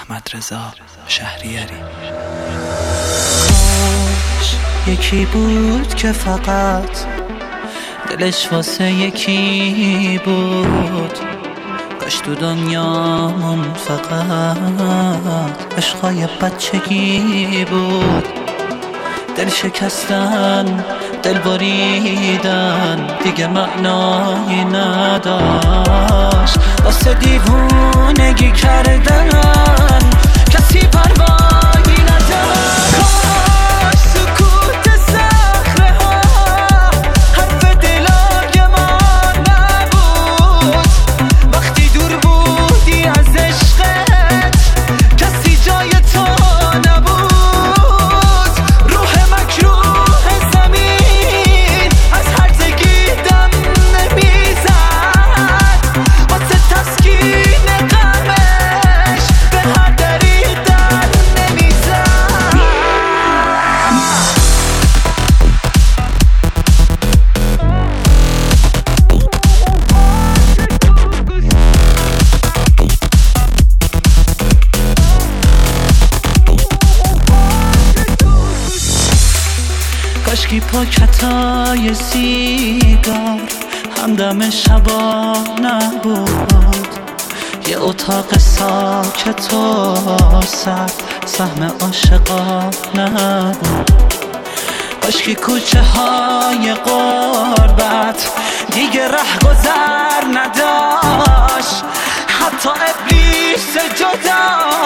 احمدرضا شهریاری. کاش یکی بود که فقط دلش واسه یکی بود، کاش تو دنیامون فقط عشقای بچگی بود. دل شکستن، دل بریدن دیگه معنایی نداشت، واسه دیوونگی کردن کسی پروایی نداشت. کاش سکوت صخره ها حرف دلای ما نبود، وقتی دور بودی از عشقت کسی جای تو نبود. روح مکروه زمین از هرزگی دم نمیزد، واسه تسکین غمش به هر دری در نمیزد. کاشکی پاکتای سیگار همدم شبا نبود، یه اتاق ساکت و سرد سهم عاشقا نبود. کاشکی کوچه های غربت دیگه رهگذر نداشت، حتی ابلیس جدا